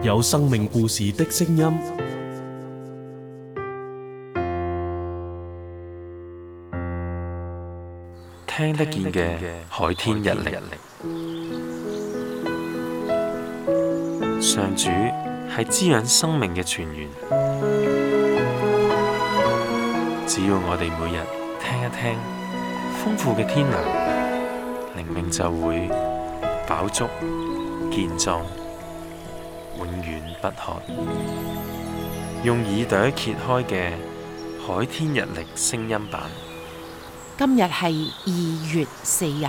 有生命故事的聲音。 聽得見嘅海天日曆，上主係滋養生命嘅泉源。只要我哋每日聽一聽豐富嘅天糧，靈命就會飽足健壯，永遠不渴。用耳朵揭開嘅海天日曆聲音版。 今日係2月4日，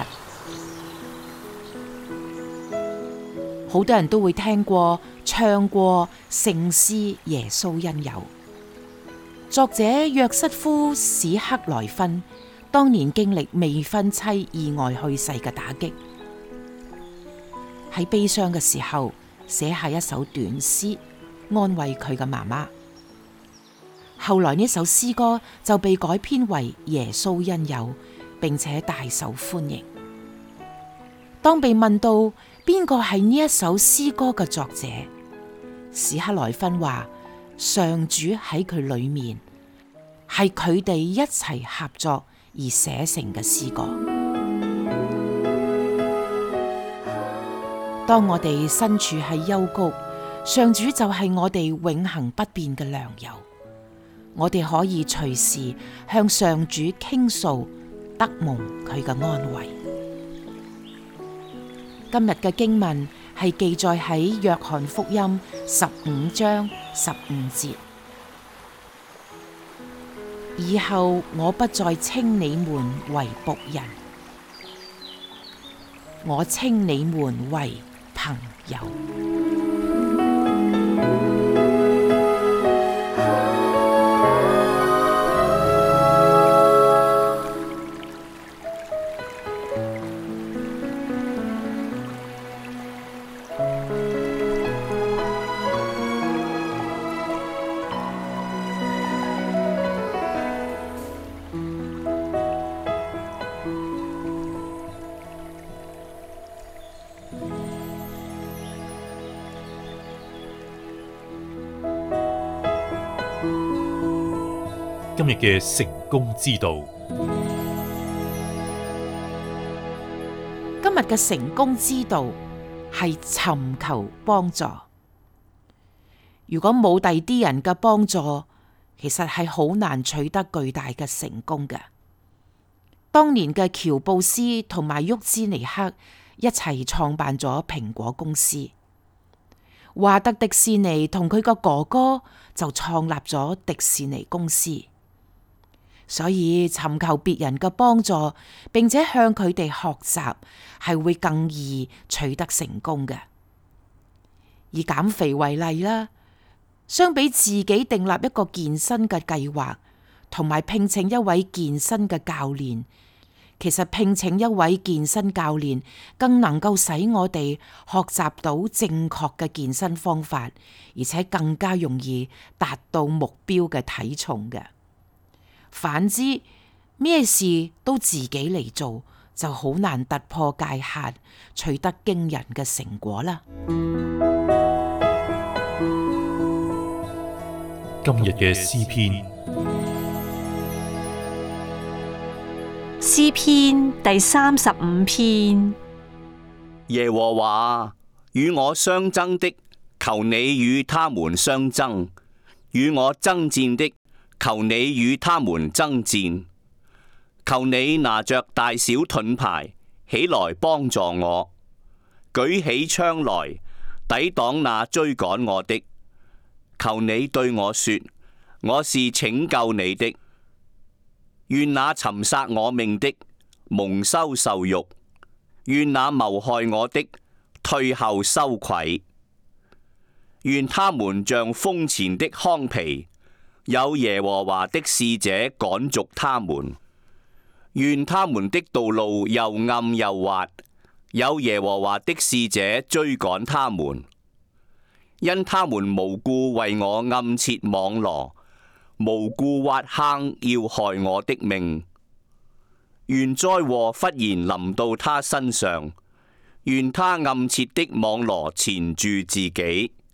好多人都會聽過、唱過聖詩《耶穌恩友》。作者約瑟夫史克萊芬當年經歷未婚妻意外去世嘅打擊，喺悲傷嘅時候寫下一首短詩，安慰佢嘅媽媽。後來呢首詩歌就被改編為《耶穌恩友》，並且大受歡迎。當被問到邊個係呢一首詩歌嘅作者，史克萊芬話：上主喺佢裏面，係佢哋一齊合作而寫成嘅詩歌。當我哋身處喺幽谷，上主就係我哋永恆不變嘅良友。我哋可以隨時向上主傾訴，得蒙佢嘅安慰。今日嘅經文係記載喺約翰福音15章15節。以後我不再稱你們為僕人，我稱你們為朋友。 今日嘅成功之道， 今日嘅成功之道係尋求幫助。如果冇第啲人嘅幫助，其實係好難取得巨大嘅成功嘅。當年嘅喬布斯同埋沃茲尼克一齊創辦咗蘋果公司，華特迪士尼同佢個哥哥就創立咗迪士尼公司。所以尋求別人嘅幫助，並且向佢哋學習，係會更易取得成功嘅。以減肥為例啦，相比自己訂立一個健身嘅計劃，同埋聘請一位健身嘅教練，其實聘請一位健身教練更能夠使我哋學習到正確嘅健身方法，而且更加容易達到目標嘅體重嘅。反之，咩事都自己嚟做，就好難突破界限，取得驚人嘅成果啦。 今日嘅詩篇， 詩篇第35篇。 耶和華，與我相爭的，求你與他們相爭；與我爭戰的，求你與他們爭戰。求你拿着大小盾牌起來幫助我，舉起槍來抵擋那追趕我的。求你對我說，我是拯救你的。願那尋殺我命的蒙羞受辱，願那謀害我的退後羞愧。願他們像風前的糠皮，有耶和華的使者趕逐他們。願他們的道路又暗又滑，有耶和華的使者追趕他們。因他們無故為我暗設網羅，無故挖坑要害我的命。願災禍忽然臨到他身上，願他暗設的網羅纏住自己。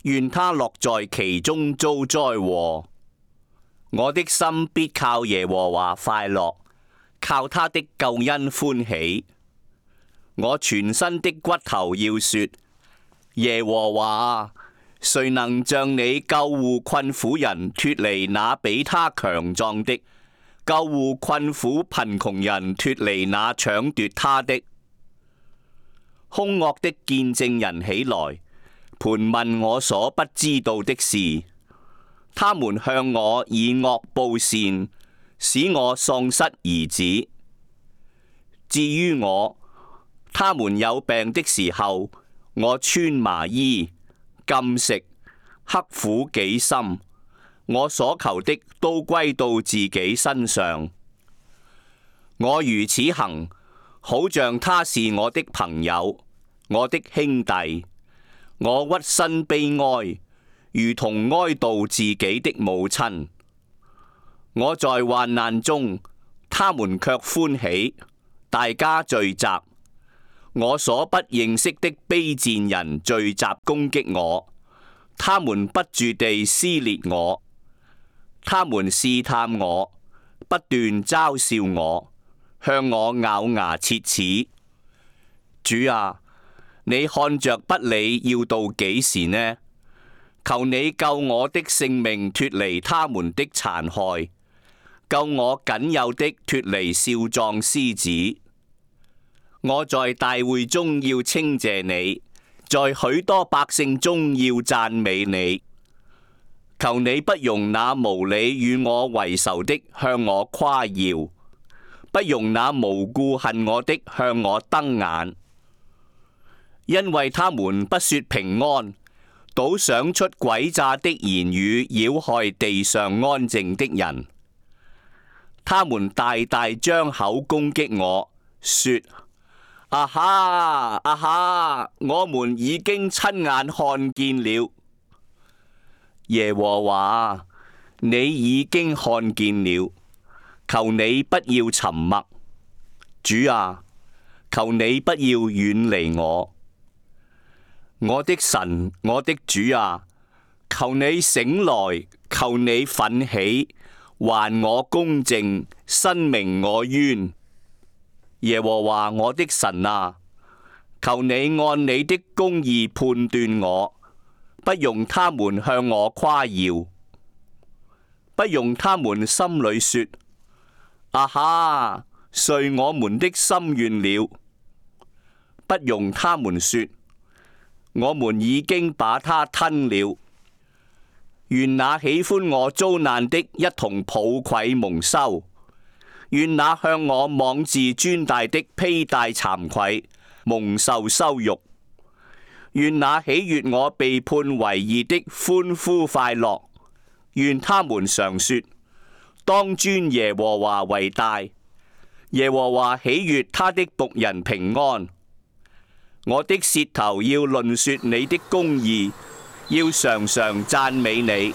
願他落在其中遭災禍。我的心必靠耶和華快樂，靠他的救恩歡喜。我全身的骨頭要說：耶和華，誰能像你救護困苦人脫離那比他強壯的，救護困苦貧窮人脫離那搶奪他的？兇惡的見證人起來，盤問我所不知道的事，他們向我以惡報善，使我喪失兒子。至於我，他們有病的時候，我穿麻衣，禁食，刻苦己心，我所求的都歸到自己身上。我如此行，好像他是我的朋友，我的兄弟。我屈身悲哀，如同哀悼自己的母親。我在患難中，他們卻歡喜，大家聚集。我所不認識的卑賤人聚集攻擊我，他們不住地撕裂我，他們試探我，不斷嘲笑我，向我咬牙切齒。主啊，你看着不理要到幾時呢？求你救我的性命脫離他們的殘害，救我僅有的脫離少壯獅子。我在大會中要稱謝你，在許多百姓中要讚美你。求你不容那無理與我為仇的向我誇耀，不容那無故恨我的向我瞪眼。因為他們不說平安，倒想出詭詐的言語擾害地上安靜的人。他們大大張口攻擊我，說：啊哈，啊哈！我們已經親眼看見了。耶和華，你已經看見了，求你不要沉默。主啊，求你不要遠離我。我的神，我的主啊，求你醒來，求你奮起，還我公正，申明我冤。耶和華我的神啊，求你按你的公義判斷我，不容他們向我誇耀，不容他們心裏說：啊哈，遂我們的心願了。不容他們說：我們已經把他吞了。願那喜歡我遭難的一同抱愧蒙羞，願那向我妄自尊大的披戴慚愧，蒙受羞辱。願那喜悅我被判為義的歡呼快樂。願他們常說：當尊耶和華為大。耶和華喜悅他的僕人平安。我的舌頭要論說你的公義，要常常讚美你。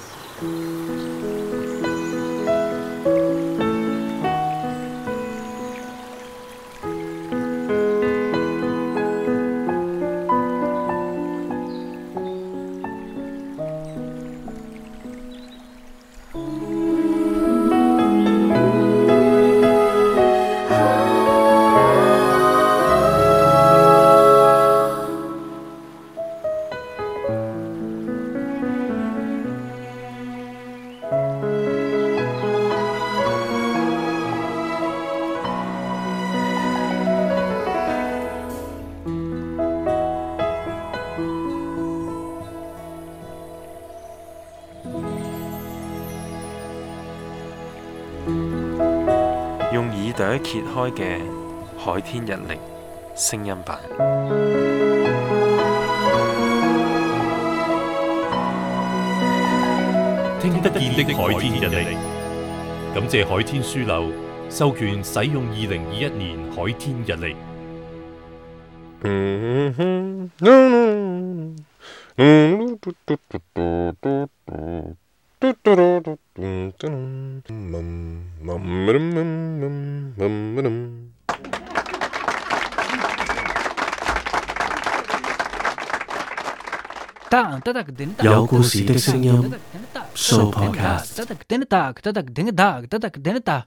用耳朵揭開嘅海天日曆聲音版， 聽得見的海天日曆，感謝海天書樓授權使用2021年海天日曆。 有故事的聲音，Sooo Podcast。